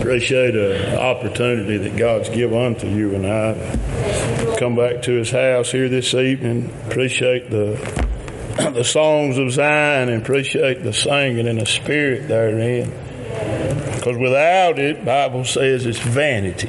Appreciate the opportunity that God's given unto you and I to come back to His house here this evening. Appreciate the songs of Zion and appreciate the singing and the spirit therein. Because without it, the Bible says it's vanity.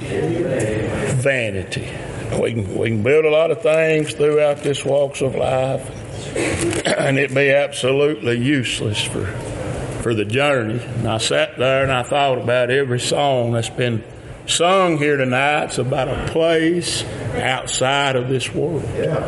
Vanity. We can build a lot of things throughout this walks of life, and it be absolutely useless for the journey. And I sat there and I thought about every song that's been sung here tonight. It's about a place outside of this world.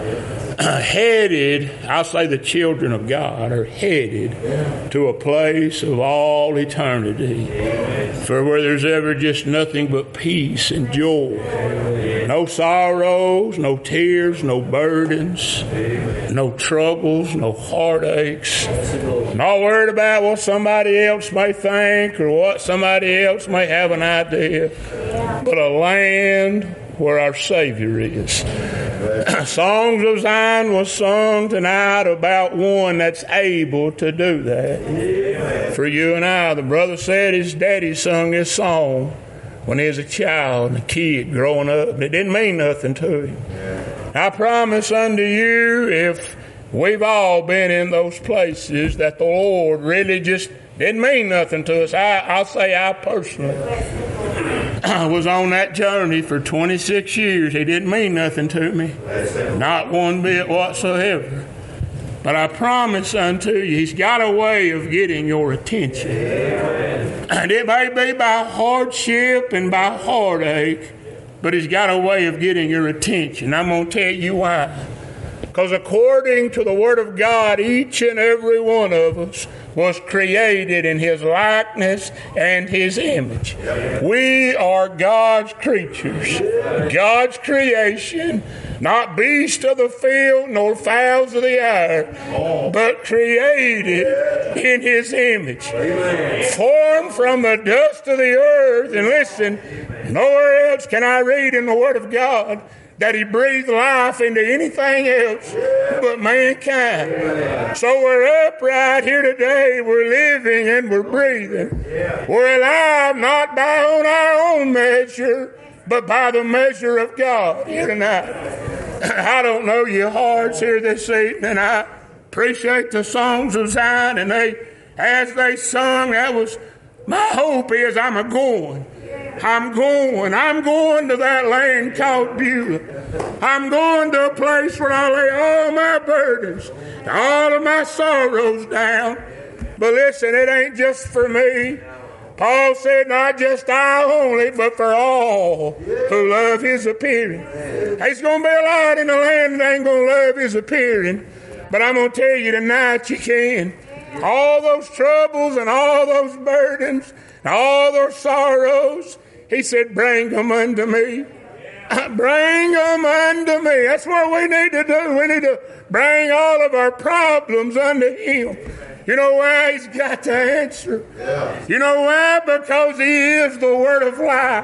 Headed, I'll say the children of God are headed to a place of all eternity, for where there's ever just nothing but peace and joy. No sorrows, no tears, no burdens, no troubles, no heartaches. Not worried about what somebody else may think or what somebody else may have an idea, but a land where our Savior is. Songs of Zion was sung tonight about one that's able to do that. For you and I, the brother said his daddy sung this song when he was a child and a kid growing up, and it didn't mean nothing to him. I promise unto you, if we've all been in those places that the Lord really just didn't mean nothing to us, I'll say I personally was on that journey for 26 years. He didn't mean nothing to me, not one bit whatsoever. But I promise unto you, He's got a way of getting your attention. And it may be by hardship and by heartache, but He's got a way of getting your attention. I'm going to tell you why. Because according to the Word of God, each and every one of us was created in His likeness and His image. We are God's creatures, God's creation, not beasts of the field nor fowls of the air, but created in His image. Formed from the dust of the earth. And listen, nowhere else can I read in the Word of God that He breathed life into anything else but mankind. So we're upright here today, we're living and we're breathing. We're alive not by on our own measure, but by the measure of God here tonight. I don't know your hearts here this evening. I appreciate the songs of Zion, and as they sung, that was my hope is I'm going to that land called Beulah. I'm going to a place where I lay all my burdens, all of my sorrows down. But listen, it ain't just for me. Paul said, not just I only, but for all who love His appearing. There's going to be a lot in the land that ain't going to love His appearing. But I'm going to tell you tonight, you can. All those troubles and all those burdens and all those sorrows, He said, bring them unto me. Bring them unto me. That's what we need to do. We need to bring all of our problems unto Him. You know why? He's got the answer. You know why? Because He is the Word of life.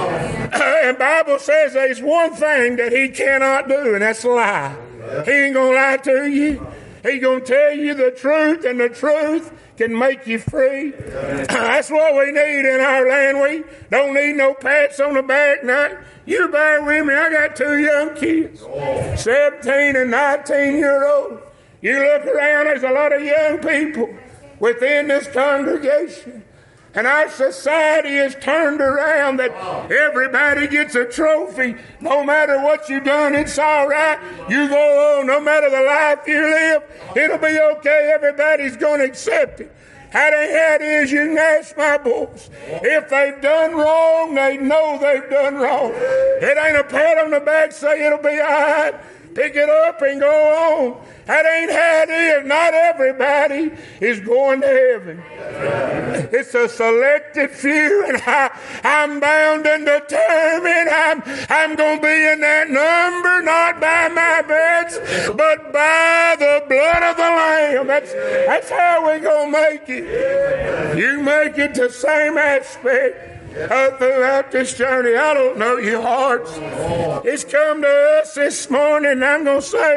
And the Bible says there's one thing that He cannot do, and that's lie. He ain't going to lie to you. He's going to tell you the truth, and the truth can make you free. That's what we need in our land. We don't need no pats on the back. Now, you bear with me. I got two young kids, 17 and 19-year-old. You look around, there's a lot of young people within this congregation. And our society is turned around that everybody gets a trophy. No matter what you've done, it's all right. You go on. No matter the life you live, it'll be okay. Everybody's going to accept it. How it is, you can ask my boys. If they've done wrong, they know they've done wrong. It ain't a pat on the back, say it'll be all right. Pick it up and go on. That ain't how it is. Not everybody is going to heaven. It's a selected few, and I'm bound and determined. I'm going to be in that number, not by my bets, but by the blood of the Lamb. That's how we're going to make it. You make it the same aspect. Throughout this journey, I don't know your hearts. It's come to us this morning, and I'm going to say,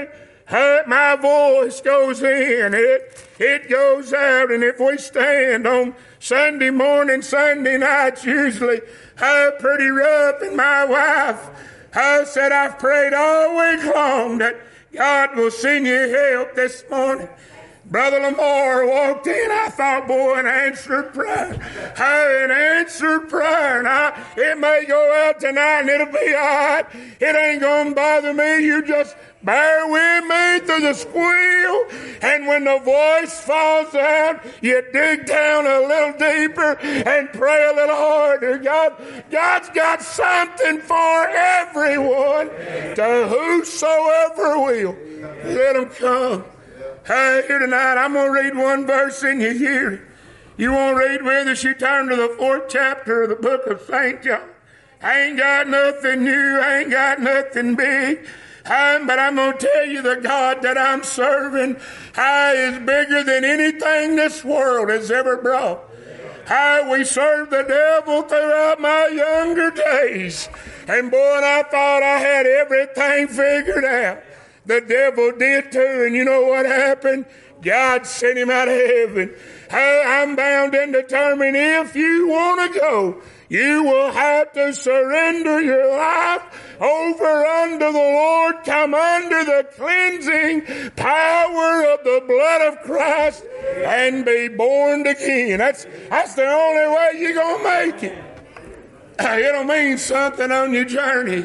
my voice goes in, it goes out. And if we stand on Sunday morning, Sunday nights, usually pretty rough, and my wife said, I've prayed all week long that God will send you help this morning. Brother Lamar walked in. I thought, boy, an answered prayer. An answered prayer. Now, it may go out tonight and it'll be all right. It ain't going to bother me. You just bear with me through the squeal. And when the voice falls out, you dig down a little deeper and pray a little harder. God's got something for everyone. To whosoever will, let him come. Here tonight, I'm going to read one verse in your hearing. You want to read with us? You turn to the 4th chapter of the book of St. John. I ain't got nothing new. I ain't got nothing big. But I'm going to tell you, the God that I'm serving is bigger than anything this world has ever brought. We served the devil throughout my younger days. And boy, I thought I had everything figured out. The devil did too, and you know what happened? God sent him out of heaven. I'm bound and determined, if you want to go, you will have to surrender your life over unto the Lord, come under the cleansing power of the blood of Christ, and be born again. That's the only way you're going to make it. It'll mean something on your journey.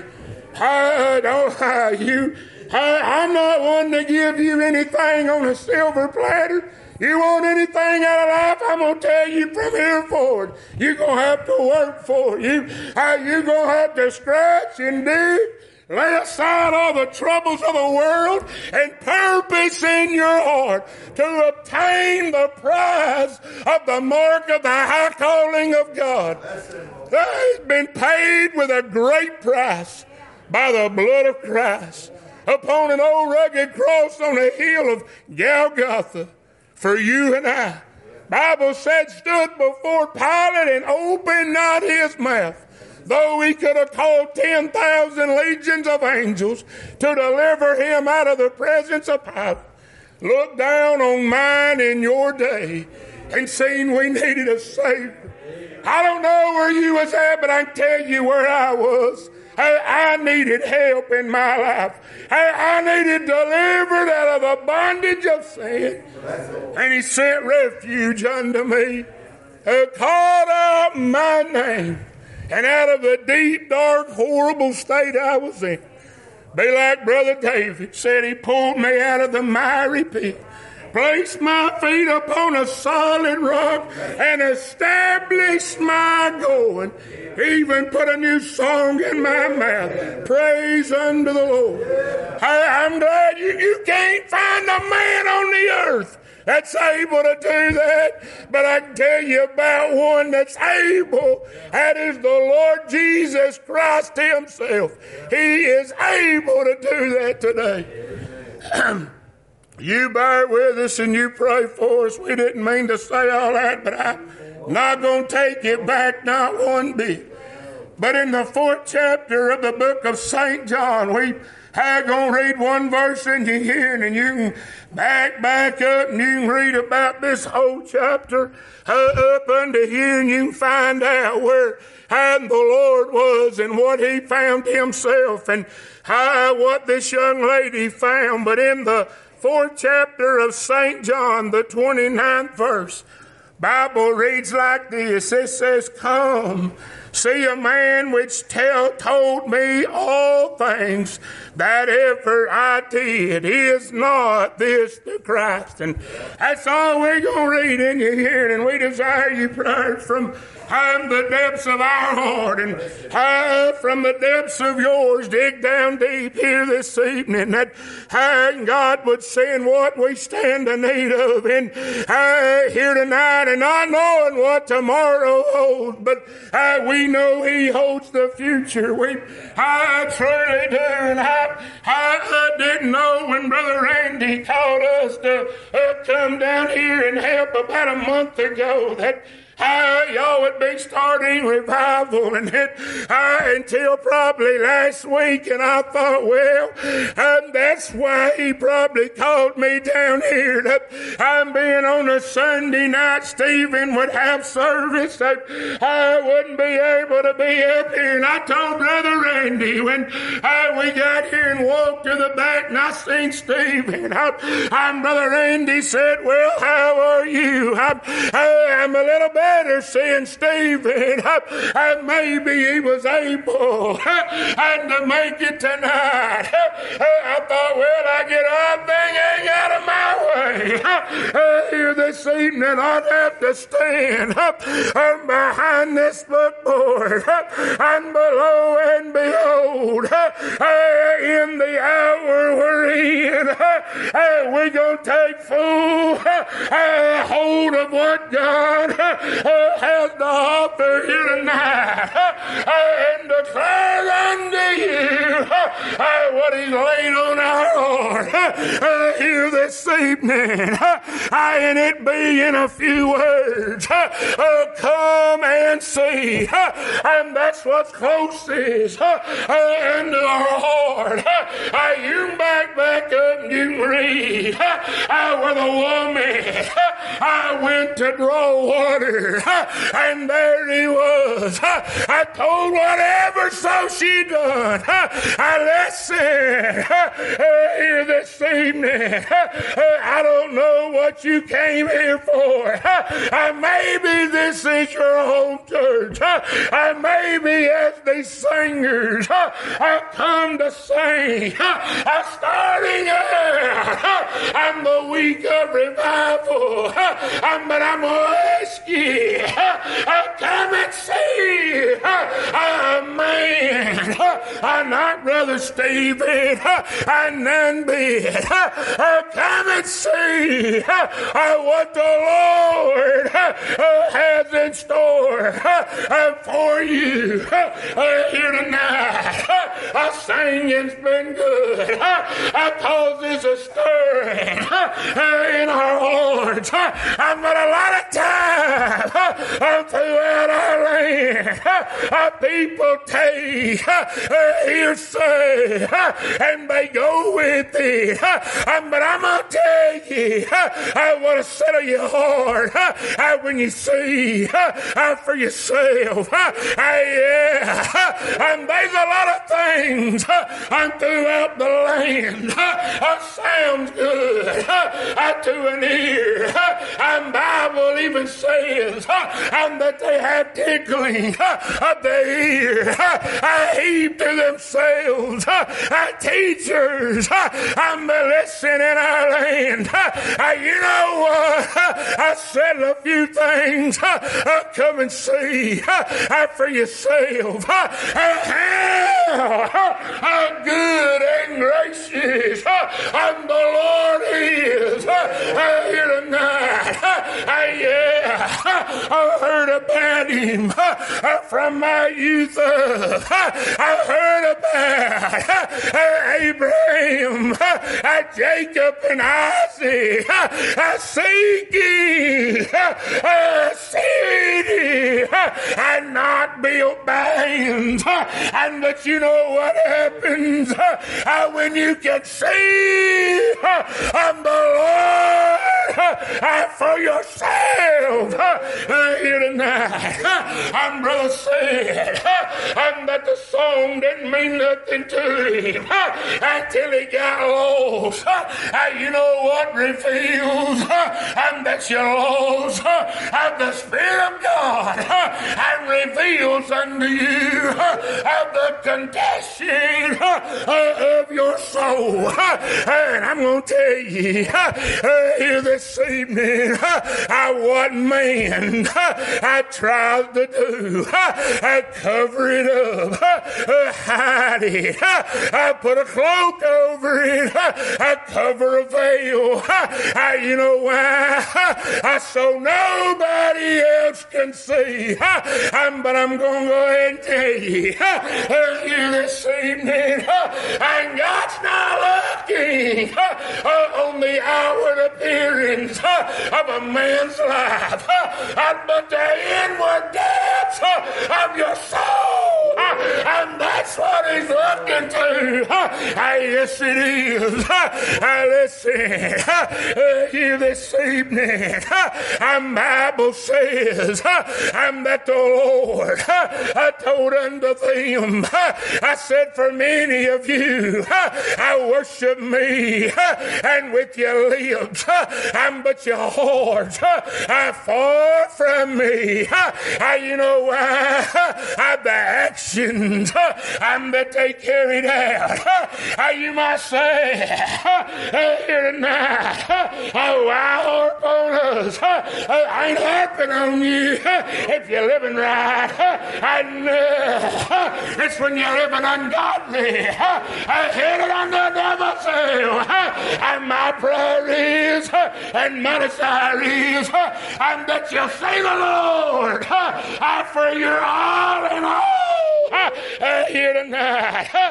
I'm not one to give you anything on a silver platter. You want anything out of life, I'm going to tell you from here forward, you're going to have to work for it. You're going to have to scratch and dig, lay aside all the troubles of the world, and purpose in your heart to obtain the prize of the mark of the high calling of God. That has been paid with a great price by the blood of Christ upon an old rugged cross on the hill of Golgotha for you and I. Bible said, stood before Pilate and opened not his mouth, though he could have called 10,000 legions of angels to deliver him out of the presence of Pilate. Look down on mine in your day and seen we needed a Savior. I don't know where you was at, but I can tell you where I was. I needed help in my life. I needed delivered out of the bondage of sin. And he sent refuge unto me. Called out my name. And out of the deep, dark, horrible state I was in, be like Brother David said, he pulled me out of the miry pit, placed my feet upon a solid rock, and established my going. Even put a new song in my mouth. Praise unto the Lord. I'm glad you can't find a man on the earth that's able to do that. But I can tell you about one that's able. That is the Lord Jesus Christ himself. He is able to do that today. You bear with us and you pray for us. We didn't mean to say all that, but I'm not going to take it back, not one bit. But in the 4th chapter of the book of St. John, we are going to read one verse in your hearing, and you can back up and you can read about this whole chapter up under here, and you can find out where the Lord was and what he found himself and what this young lady found. But in the 4th chapter of St. John, the 29th verse, Bible reads like this. It says, come, see a man which told me all things that ever I did. Is not this the Christ? And that's all we're going to read in your hearing. And we desire you prayers from the depths of our heart and from the depths of yours. Dig down deep here this evening that God would send what we stand in need of in here tonight, and not knowing what tomorrow holds, but we know he holds the future. We truly do. And I didn't know when Brother Randy called us to come down here and help about a month ago that Y'all would be starting revival, and until probably last week, and I thought, well, that's why he probably called me down here. I'm being on a Sunday night, Stephen would have service. I wouldn't be able to be up here. And I told Brother Randy when we got here and walked to the back, and I seen Stephen. Brother Randy said, well, how are you? I'm a little better seeing Stephen. Maybe he was able to make it tonight. I thought, well, I get all thing ain't out of my way. Here this evening, I'd have to stand behind this footboard, and below and behold, in the hour we're in, we're going to take full hold of what God has to offer here tonight, and declare unto you what He's laid on our heart here this evening. And it be in a few words, come and see. And that's what's closest into our heart. You back up and you read where the woman went to draw water, and there he was. I told whatever so she done. Listen here this evening. I don't know what you came here for. Maybe this is your home church. Maybe as these singers come to sing, starting out on the week of revival. But I'm going to ask you, come and see a man, not Brother Stephen, none bit. Come and see what the Lord has in store for you here tonight. Singing's been good. Cause there's a stirring in our hearts. But a lot of time throughout our land, people take hearsay and they go with it. But I'm going to tell you what to settle your heart when you see for yourself. And there's a lot of things throughout the land sounds good to an ear. And Bible even says that they have tickling of the ear. Heap to themselves teachers listen in our land. You know what? I said a few things. Come and see for yourself how good and gracious the Lord is here tonight. I heard about Him from my youth up. I heard about Abraham, Jacob, and Isaac seeking, and not built by hands. But you know what happens when you can see the Lord for yourself here tonight. And Brother said that the song didn't mean nothing to him until he got lost. You know what reveals that you're lost? The Spirit of God and reveals unto you the condition of your soul. And I'm going to tell you here this evening what man tries to do. Cover it up, hide it, put a cloak over it, cover a veil. You know why? So nobody else can see. But I'm going to go ahead and tell you here this evening, and God's not looking on the outward appearance yearnings of a man's life, but the inward depths of your soul. And that's what he's looking to. Yes, it is. Listen, here this evening, the Bible says that the Lord told unto them, I said, for many of you, I worship me, and with your lips, but your hearts are far from me. You know why? The actions that they carried out. You might say here tonight, why harp on us? I ain't harping on you if you're living right. It's when you're living ungodly, headed on the devil's tail. And my prayer is, and my desire is, that you'll say the Lord for your all in all here tonight.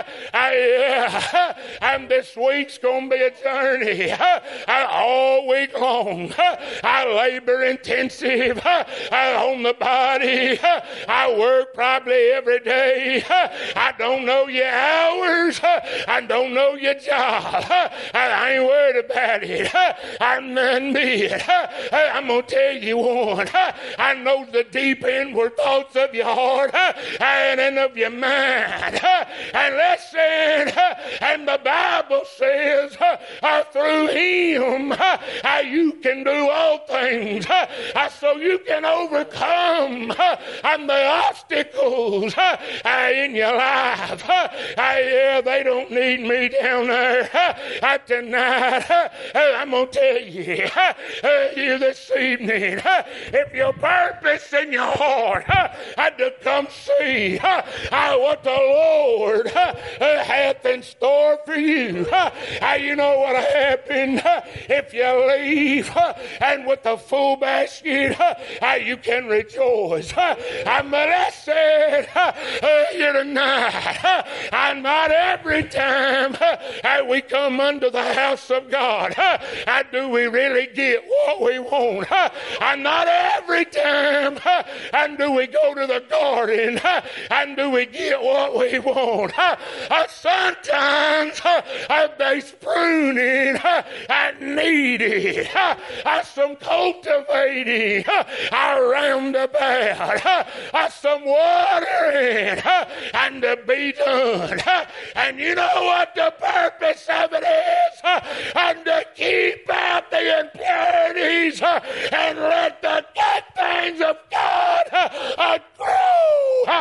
And this week's going to be a journey all week long. I labor intensive on the body. I work probably every day. I don't know your hours. I don't know your job. I ain't worried about it. I'm none be it. I'm going to tell you one. I know the deep inward thoughts of your heart and of your mind. And listen, and the Bible says through him you can do all things, so you can overcome the obstacles in your life. They don't need me down there tonight. I'm going to tell you here this evening, if your purpose in your heart had to come see what the Lord hath in store for you. You know what happened if you leave and with a full basket you can rejoice. I'm blessed here tonight. And not every time we come under the house of God do we really get what we want. And not every time and do we go to the garden and do we get what we want. Sometimes there's pruning needed, some cultivating around about, some watering and to be done. And you know what the purpose of it is? And to keep out the impurities and let the good things of God grow.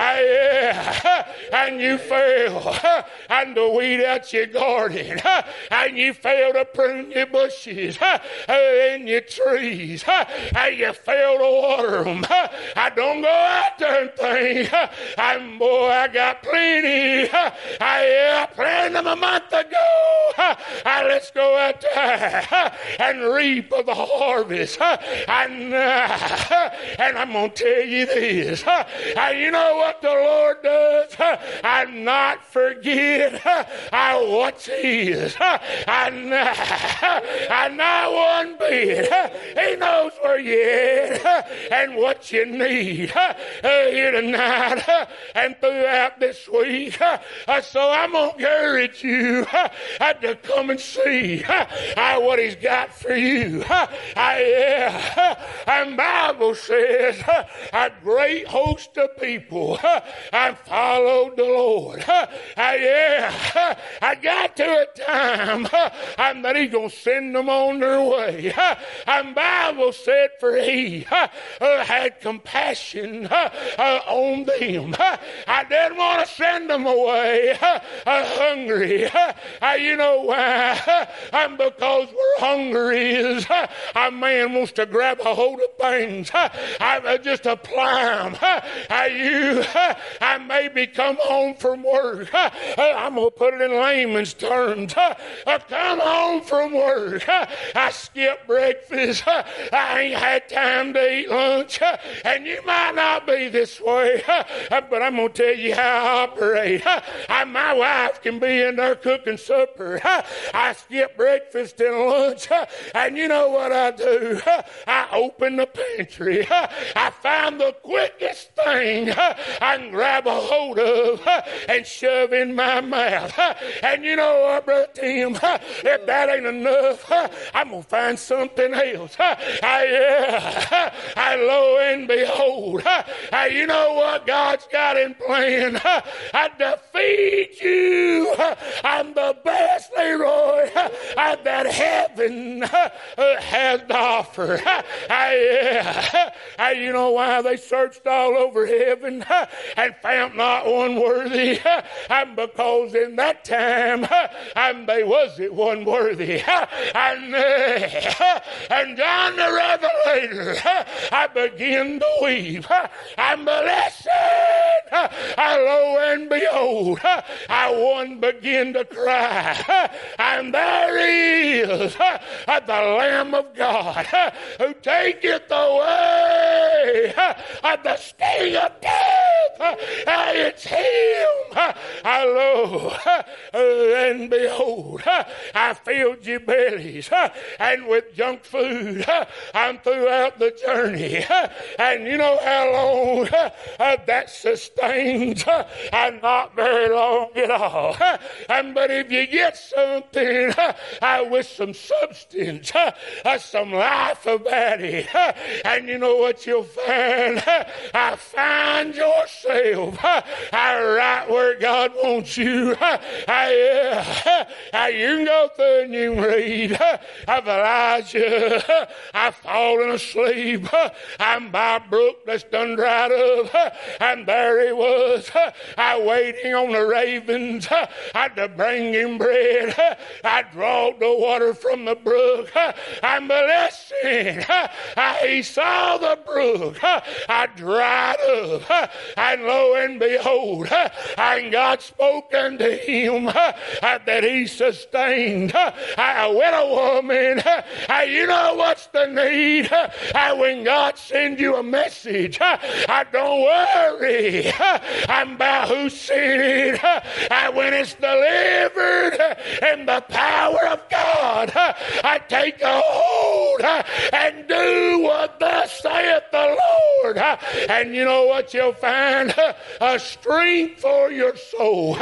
And you fail and to weed out your garden, and you fail to prune your bushes and your trees, and you fail to water them. I don't go out there and think, I got plenty. I planted them a month ago. Let's go out there and reap the harvest. And I'm going to tell you this. You know what the Lord does? And not forget what He is. And not one bit. He knows where you're at and what you need here tonight and throughout this week. So I'm going to encourage you to come and see what He's got for you. And Bible says a great host of people followed the Lord. I got to a time that He's going to send them on their way. And Bible said for He had compassion on them. I didn't want to send them away hungry. You know why? Because we're hungry is a man wants to grab a hold of things, just apply them. I maybe come home from work. I'm going to put it in layman's terms. Come home from work. I skip breakfast. I ain't had time to eat lunch. And you might not be this way, but I'm going to tell you how I operate. My wife can be in there cooking supper. I skip breakfast and lunch. And you know what I do? I open the pantry. I find the quickest thing I can grab a hold of and shove in my mouth. And you know what, Brother Tim? If that ain't enough, I'm going to find something else. Lo and behold, you know what God's got in plan? I defeat you. I'm the best Leroy that heaven has to offer. You know why they searched all over heaven and found not one worthy? Because in that time they wasn't one worthy. And John the Revelator, I begin to weep. I'm blessed. Lo and behold, one begin to cry. And there is the Lamb of God who taketh away the sting of death. It's him. Lo and behold, I filled your bellies and with junk food throughout the journey. And you know how long that sustains? Not very long at all. But if you get something with some substance, some life about it, and you know what you'll find? I find yourself right where God wants you. You can go through and you can read of Elijah. I've fallen asleep. I'm by a brook that's done dried up. And there he was, waiting on the ravens to bring him bread. I drawed the water from the brook. I'm blessing. He saw the brook. I dried up. And lo and behold, and God spoke unto him that he sustained a widow woman. You know what's the need? When God sends you a message, don't worry about who sent it. When it's delivered in the power of God, I take a hold and do what thus saith the Lord. And you know what you'll find? A strength for your soul.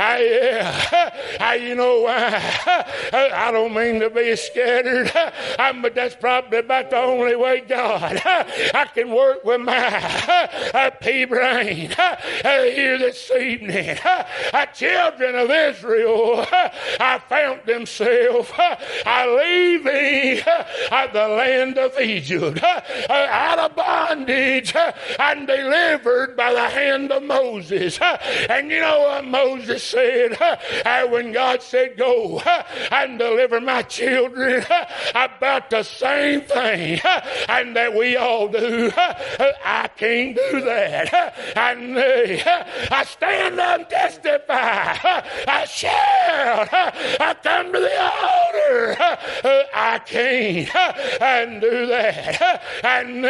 You know why? I don't mean to be scattered, but that's probably about the only way God I can work with my pea brain here this evening. Children of Israel, I found themselves leaving the land of Egypt out of bondage and delivered by the hand of Moses. And you know what Moses said when God said, go and deliver my children? About the same thing and that we all do. I can't do that. And I stand up and testify. I shout. I come to the altar. I can't and do that. And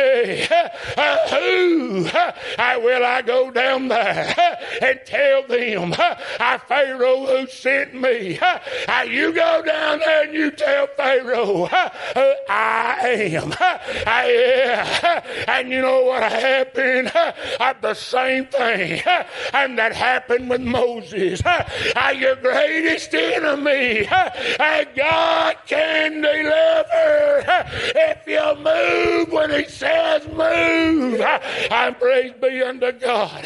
who will I go down there and tell them? Pharaoh who sent me. You go down there and you tell Pharaoh I am. And you know what happened? The same thing and that happened with Moses. Your greatest enemy, God can deliver if you move when he says move. And praise be unto God.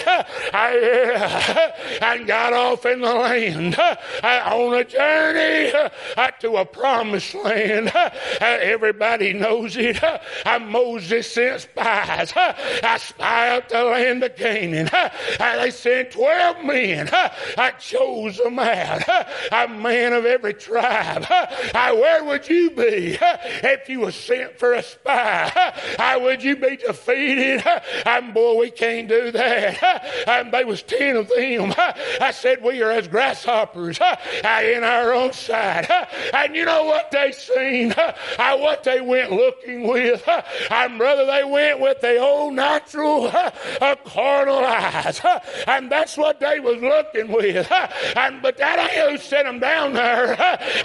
And got off in the land on a journey to a promised land. Everybody knows it. Moses sent spies. I spy out the land of Canaan. They sent 12 men. I chose them out. A man of every tribe. Where would you be if you were sent for a spy? Would you be defeated? Boy, we can't do that. They was 10 saying of them, I said, we are as grasshoppers in our own sight. And you know what they seen? What they went looking with? Brother, they went with their old natural carnal eyes. And that's what they was looking with. But that ain't who set them down there.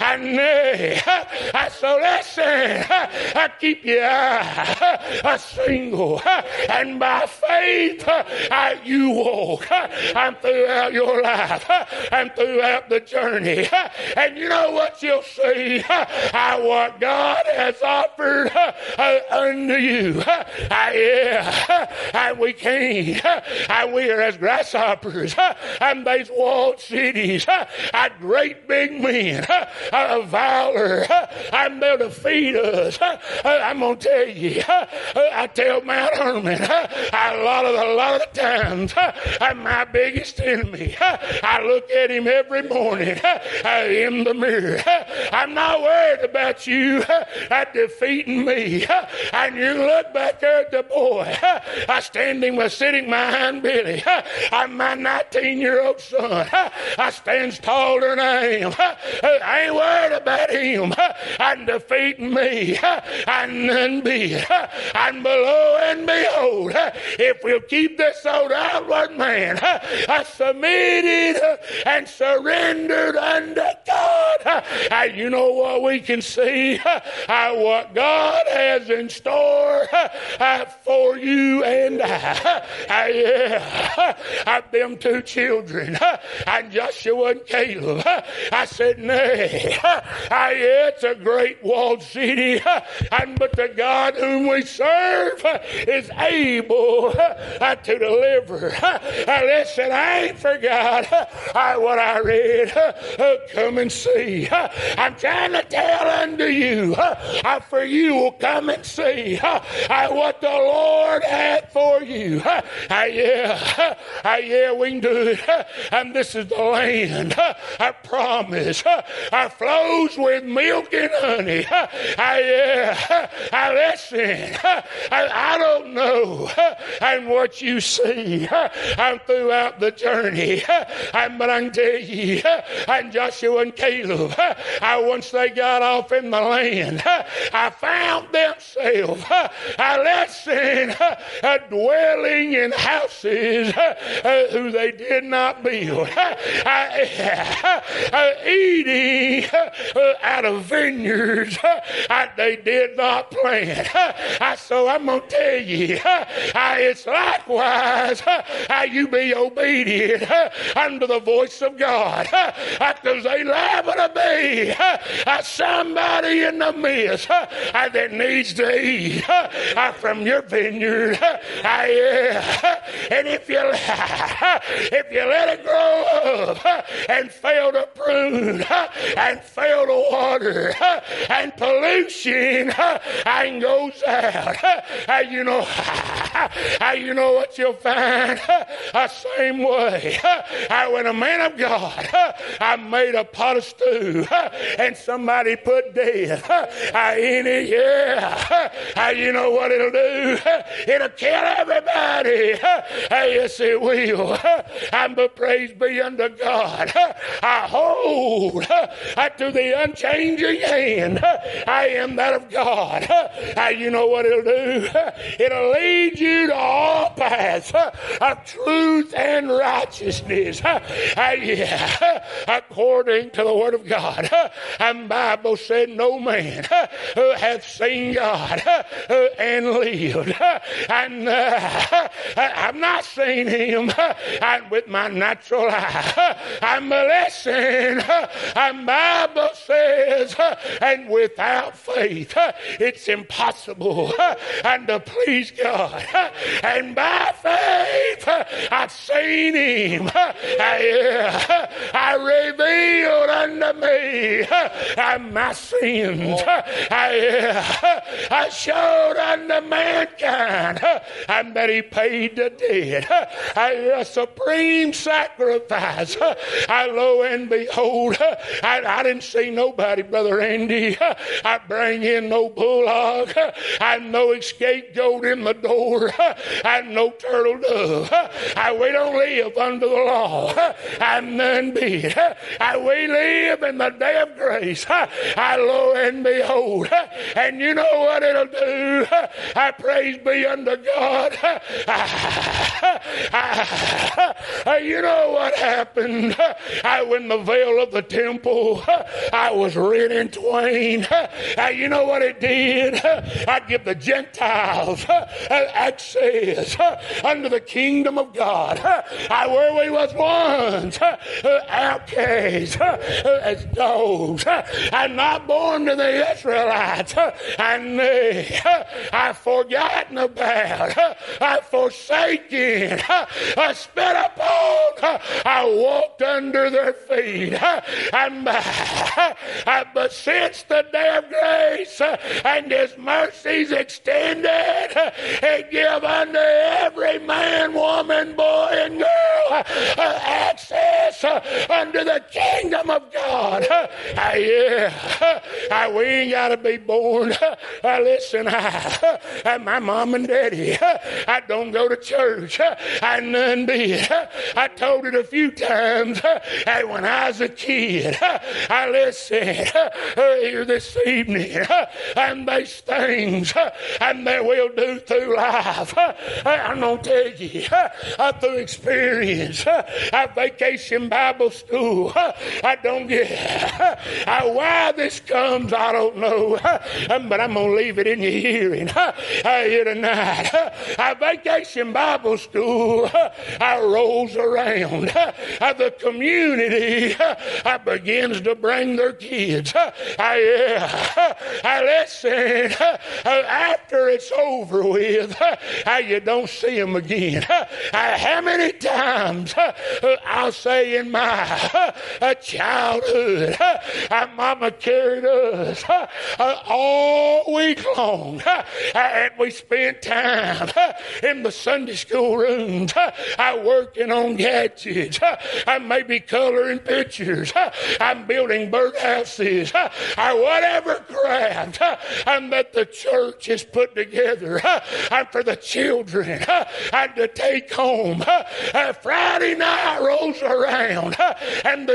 So listen, keep your eye single. And by faith, you walk throughout your life and throughout the journey. And you know what you'll see? What God has offered unto you. And we can't. We are as grasshoppers. And these walled cities, great big men of valor. They'll defeat us. I'm going to tell you, I tell Mount Herman, a lot of the times, my biggest enemy, I look at him every morning in the mirror. I'm not worried about you defeating me. And you look back there at the boy sitting behind Billy. I'm my 19-year-old son. Stands taller than I am. I ain't worried about him defeating me. And be it. And below and behold, if we'll keep this old outward man submitted and surrendered unto God, you know what we can see? What God has in store for you and I. Them two children, and Joshua and Caleb, I said, nay, it's a great walled city, but the God whom we serve is able to deliver. Listen, I ain't forgot what I read. Come and see. I'm trying to tell unto you, for you will come and see what the Lord hath for you. We can do it. And this is the land, I promise, flows with milk and honey. Listen, I don't know and what you see throughout the journey, but I can tell you, and Joshua and Caleb, once they got off in the land, I found themselves, dwelling in houses who they did not build, eating out of vineyards they did not plant. So I'm going to tell you, it's likewise you be obedient unto the voice of God, because they liable to be somebody in the midst that needs to eat from your vineyard. And if you let it grow up and fail to prune and fail to water and pollution and goes out, you know what you'll find? Same way. When a man of God I made a pot of stew and somebody put death in it, you know what it'll do? It'll kill everybody. Yes, it will. But praise be unto God. I hold to the unchanging hand. I am that of God. You know what it'll do? It'll lead you to all paths of truth and righteousness. According to the word of God. And Bible said no man hath seen God and lived. And I've not seen him with my natural eye. I'm blessing. And Bible says, and without faith, it's impossible and to please God. And by faith, I've seen him. I revealed unto me my sins. I showed unto mankind and that he paid the debt. A supreme sacrifice. Lo and behold, I didn't see nobody, Brother Andy. I bring in no bullock. I no scapegoat in the door. more and no turtle dove. We don't live under the law. I'm none be it. We live in the day of grace. Lo and behold. And you know what it'll do? Praise be unto God. You know what happened? When the veil of the temple was rent in twain. You know what it did? I'd give the Gentiles access under the kingdom of God. Where we was once outcasts as dogs. I'm not born to the Israelites. And I've forgotten about. I've forsaken. I spit upon. I walked under their feet. But since the day of grace and His mercies extended, He give unto every man, woman, boy, and girl access unto the kingdom of God. We ain't got to be born. Listen, my mom and daddy, I don't go to church. I none did. I told it a few times when I was a kid. I listened here this evening, and these things and they will do through life. I'm going to tell you, through experience, Vacation Bible School, I don't get why this comes, I don't know, but I'm going to leave it in your hearing here tonight. Vacation Bible School, I rolls around. The community begins to bring their kids. Listen, after it's over with, you don't see them again. How many times I'll say in my childhood, Mama carried us all week long, and we spent time in the Sunday school rooms working on gadgets. I may be coloring pictures. I'm building birdhouses. Whatever craft that the church has put together for the children to take home. Friday night rolls around, and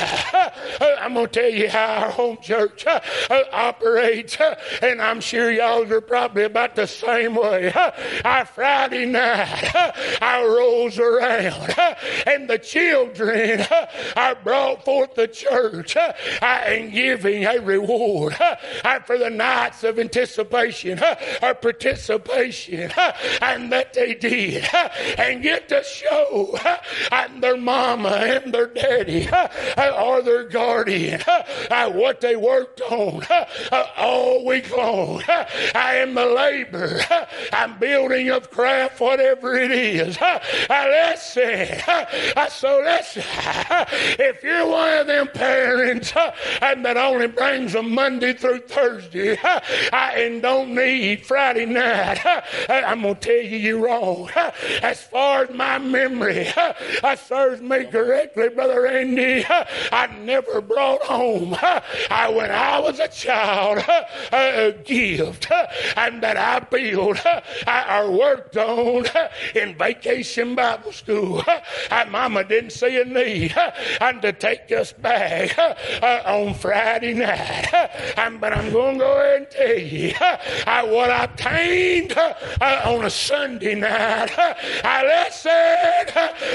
I'm going to tell you how our home church operates, and I'm sure y'all are probably about the same way. Friday night rolls around, and the children are brought forth the church and giving a reward for the nights of anticipation or participation and that they did, and get to show their mama and their daddy or their guardian what they worked on all week long. I am the labor. I'm building of craft, whatever it is. Listen. So listen. If you're one of them parents and that only brings them Monday through Thursday and don't need Friday night, I'm going to tell you you're wrong. As far as my memory serves me correctly, Brother Andy, I never brought home when I was a child a gift and that I built or worked on in Vacation Bible School. Mama didn't see a need to take us back on Friday night. But I'm going to go ahead and tell you what I obtained on a Sunday night. Listen,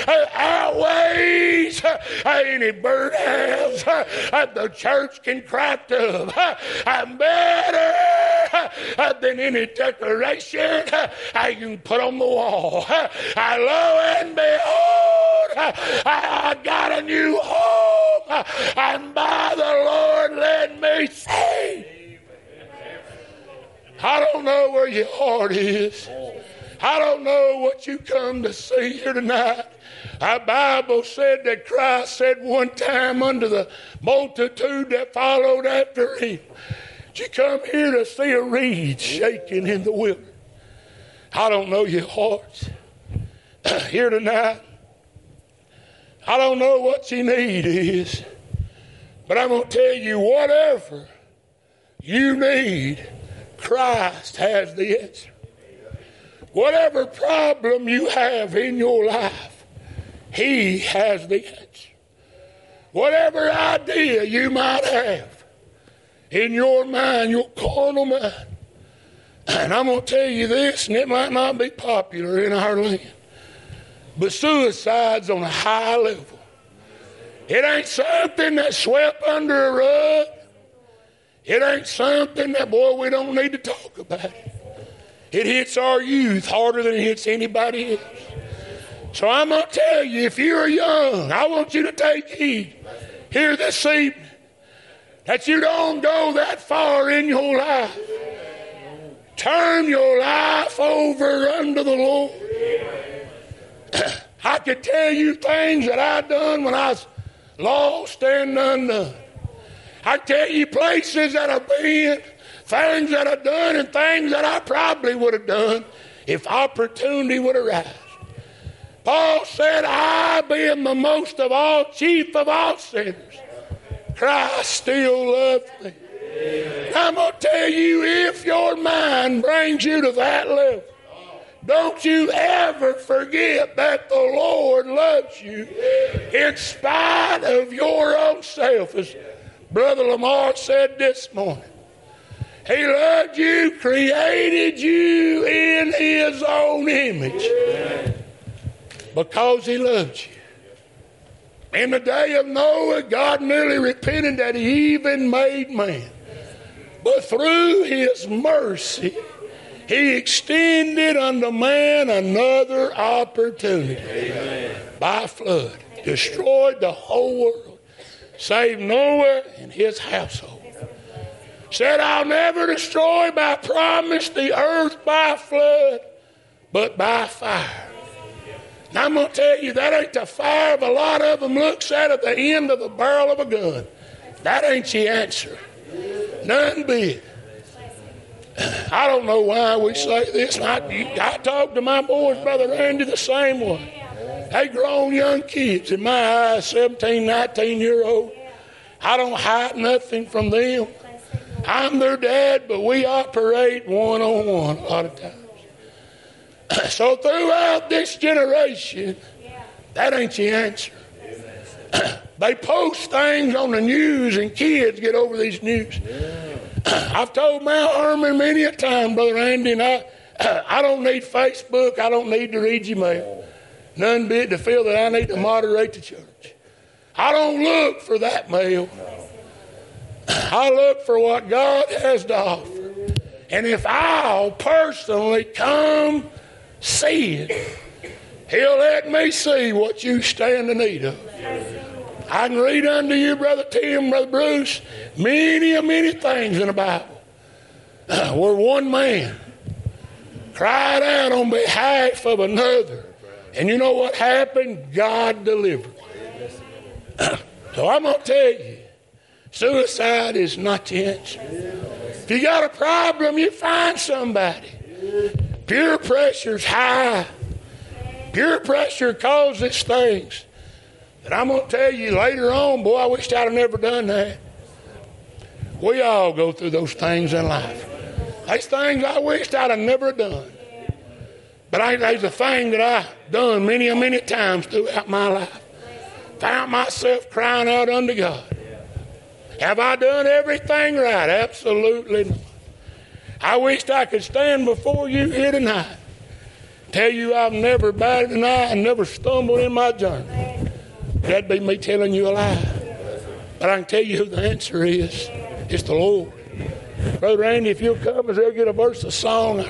outweighs any birdhouse the church can craft up. I'm better than any decoration you can put on the wall. Lo and behold, I got a new home, and by the Lord let me see. I don't know where your heart is. I don't know what you come to see here tonight. Our Bible said that Christ said one time unto the multitude that followed after him, did you come here to see a reed shaking in the wilderness? I don't know your hearts here tonight. I don't know what your need is, but I'm going to tell you, whatever you need, Christ has the answer. Whatever problem you have in your life, He has the answer. Whatever idea you might have in your mind, your carnal mind. And I'm going to tell you this, and it might not be popular in our land, but suicide's on a high level. It ain't something that's swept under a rug. It ain't something that, boy, we don't need to talk about. It hits our youth harder than it hits anybody else. So I'm going to tell you, if you're young, I want you to take heed here this evening that you don't go that far in your life. Turn your life over unto the Lord. I could tell you things that I done when I was lost and undone. I tell you places that I've been, things that I've done, and things that I probably would have done if opportunity would arise. Paul said, I, being the most of all, chief of all sinners, Christ still loved me. I'm going to tell you, if your mind brings you to that level, don't you ever forget that the Lord loves you in spite of your own self. As Brother Lamar said this morning, He loved you, created you in His own image because He loved you. In the day of Noah, God nearly repented that He even made man. But through His mercy, He extended unto man another opportunity. Amen. By flood. Destroyed the whole world. Saved Noah and his household. Said, I'll never destroy by promise the earth by flood, but by fire. Now I'm going to tell you, that ain't the fire a lot of them looks at the end of the barrel of a gun. That ain't the answer. None bit. I don't know why we say this. I talk to my boys, Brother Randy, the same way. They grown young kids in my eyes, 17, 19-year-old. I don't hide nothing from them. I'm their dad, but we operate one-on-one a lot of times. So throughout this generation, that ain't the answer. They post things on the news and kids get over these news. I've told Mount Herman many a time, Brother Andy, and I don't need Facebook. I don't need to read your mail. None bit to feel that I need to moderate the church. I don't look for that mail. I look for what God has to offer. And if I'll personally come see it, He'll let me see what you stand in need of. I can read unto you, Brother Tim, Brother Bruce, many things in the Bible where one man cried out on behalf of another. And you know what happened? God delivered. So I'm going to tell you, suicide is not the answer. If you got a problem, you find somebody. Peer pressure's high. Peer pressure causes things. And I'm going to tell you later on, boy, I wish I'd have never done that. We all go through those things in life. There's things I wished I'd have never done. But there's a thing that I've done many times throughout my life. Found myself crying out unto God. Have I done everything right? Absolutely not. I wished I could stand before you here tonight. Tell you I've never batted an eye and never stumbled in my journey. That'd be me telling you a lie. But I can tell you who the answer is. It's the Lord. Brother Andy, if you'll come as they'll get a verse of song.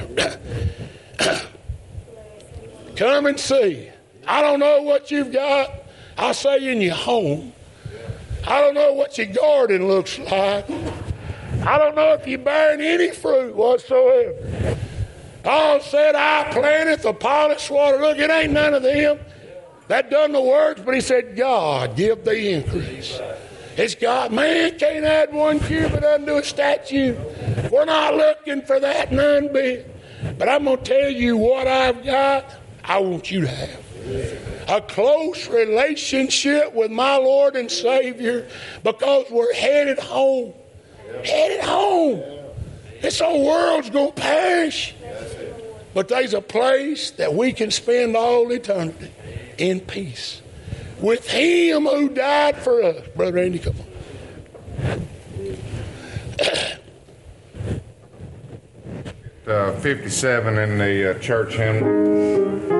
Come and see. I don't know what you've got, I'll say, in your home. I don't know what your garden looks like. I don't know if you're bearing any fruit whatsoever. Paul said, I planted the polished water. Look, it ain't none of them that done the works, but he said, God give the increase. It's God. Man can't add one cubit unto a statue. We're not looking for that none bit. But I'm going to tell you what I've got, I want you to have. A close relationship with my Lord and Savior, because we're headed home. Headed home. This whole world's going to perish. But there's a place that we can spend all eternity in peace with Him who died for us. Brother Andy, come on. 57 in the church hymn.